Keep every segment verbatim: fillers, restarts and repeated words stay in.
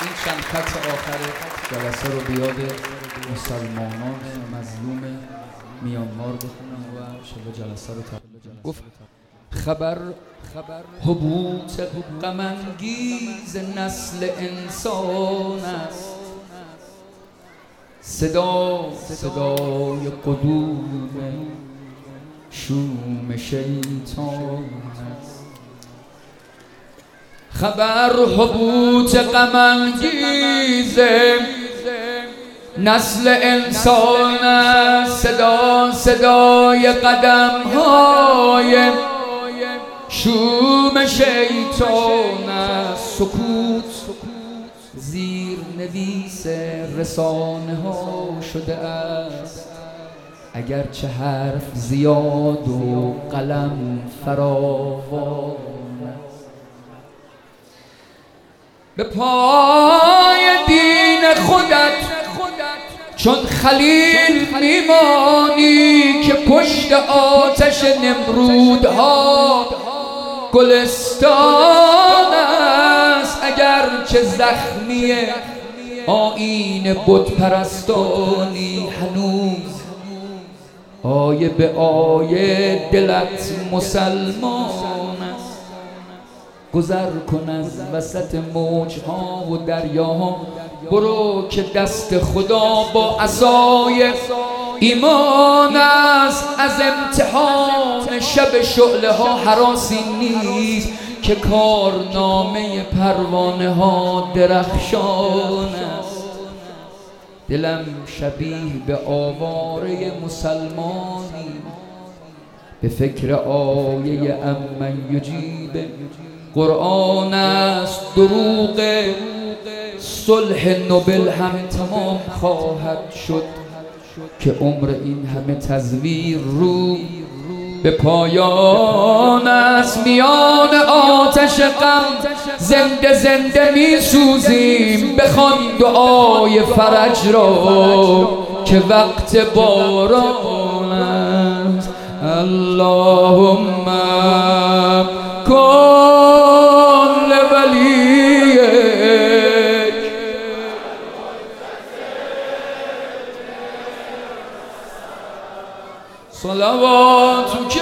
این چند خط آخر جلسه رو بیاد مسلمانان مظلوم میانمار بخونم و شب جلسه رو تمام. گفت خبر حبوط غم انگیز نسل انسان است، صدا صدای قدوم شوم شیطان است. خبر حبوط غم انگیز نسل انسان است، صدا صدای قدم های شوم شیطان است. سکوت زیر نویس رسانه ها شده است، اگرچه حرف زیاد و قلم فراوان است. به پای دین خودت چون خلیل میمانی که پشت آتش نمرودها گلستان است، اگرچه زخمی آیین بت پرستانی هنوز آیه به آیه دلت مسلمان است. گذر کن از وسط موجها و دریاها، برو که دست خدا با عصای ایمان است. از امتحان شب شعله ها هراسی نیست که کارنامه پروانه ها درخشان است. دلم شبیه به آواره مسلمانی به فکر آیه امن یجیب قرآن است. دروغ صلح نوبل هم تمام خواهد شد که عمر این همه تزویر رو به پایان است. میان آتش غم زنده زنده می سوزیم، بخوان دعای فرج را که وقت باران است. اللهم کن ولیک صلواتک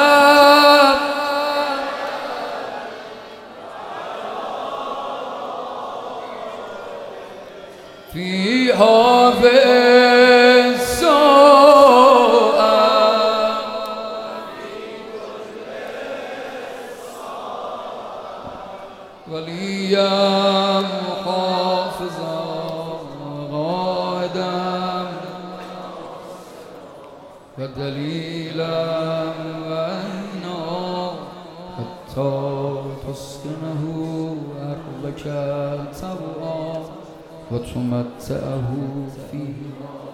فی هذه وليا محافظا قائدا ودليلا وعينا حتى تسكنه أرضك طوعا وتمتعه فيه